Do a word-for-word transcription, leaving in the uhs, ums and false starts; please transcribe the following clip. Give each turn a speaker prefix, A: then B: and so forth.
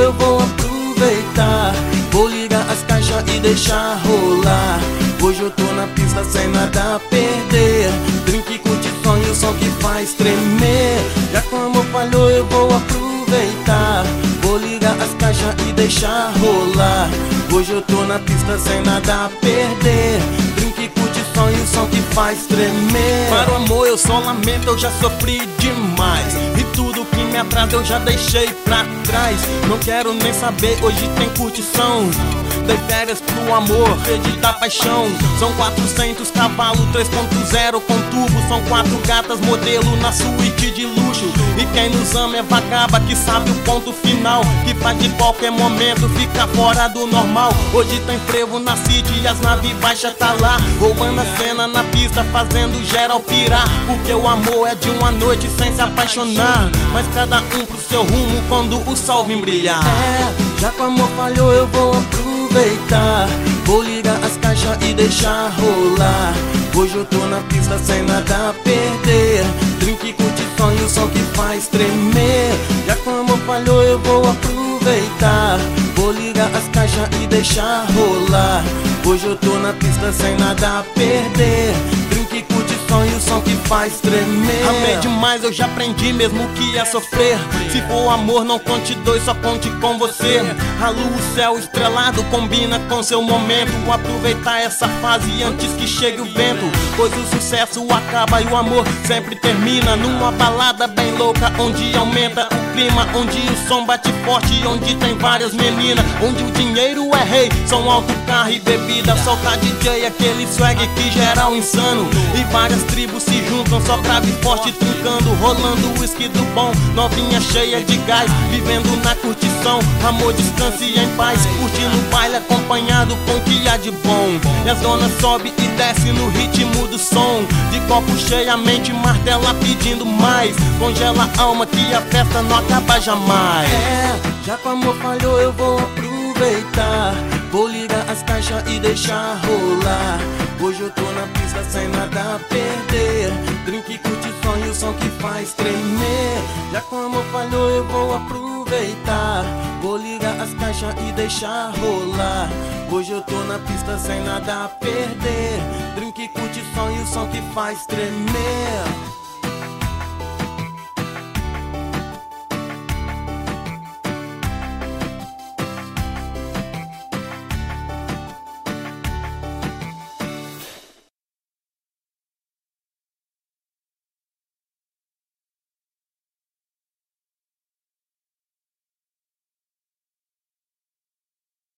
A: eu vou aproveitar. Vou ligar as caixas e deixar rolar. Hoje eu tô na pista sem nada a perder. Drink, curtição e o som que faz tremer. Já que o amor falhou eu vou aproveitar. Vou ligar as caixas e deixar rolar. Hoje eu tô na pista sem nada a perder. Drink, curtição e o som que faz tremer.
B: Para o amor eu só lamento, eu já sofri demais. E tudo que me atrasa eu já deixei pra trás. Não quero nem saber, hoje tem curtição. Dei férias pro amor, acredita paixão. São quatrocentos cavalos, três ponto zero com turbo. São quatro gatas modelo na suíte de luxo. E quem nos ama é vagaba que sabe o ponto final, que faz de qualquer momento ficar fora do normal. Hoje tem frevo na city e as naves baixas tá lá, roubando a cena na pista, fazendo geral pirar. Porque o amor é de uma noite sem se apaixonar, mas cada um pro seu rumo quando o sol vem brilhar.
A: É, já que o amor falhou eu vou aproveitar. Vou ligar as caixas e deixar rolar. Hoje eu tô na pista sem nada a perder. Drink, curtição e o som que faz tremer. Já que o amor falhou eu vou aproveitar. Vou ligar as caixas e deixar rolar. Hoje eu tô na pista sem nada a perder. Drink, curtição e o som que faz tremer.
B: Amei demais, eu já aprendi mesmo que ia sofrer. Se for amor não conte dois, só conte com você. A lua, o céu estrelado combina com seu momento. Aproveitar essa fase antes que chegue o vento, pois o sucesso acaba e o amor sempre termina. Numa balada bem louca, onde aumenta o clima, onde o som bate forte, onde tem várias meninas, onde o dinheiro é rei, som alto, carro e bebida. Solta D J, aquele swag que geral insano. E várias tribos se juntam, só grave forte trincando, rolando whisky do bom. Novinha cheia de gás, vivendo na curtição. Amor, descanse em paz, curtindo o baile acompanhado com o que há de bom. E as donas sobe e desce no ritmo do som. De copo cheio a mente martela pedindo mais. Congela a alma que a festa não acaba jamais.
A: É, já que o amor falhou eu vou aproveitar. Vou ligar as caixas e deixar rolar. Hoje eu tô na pista sem nada a perder. Drink, curtição e o som que faz tremer. Já que o amor falhou eu vou aproveitar. Vou ligar as caixas e deixar rolar. Hoje eu tô na pista sem nada a perder. Drink, curtição e o som que faz tremer.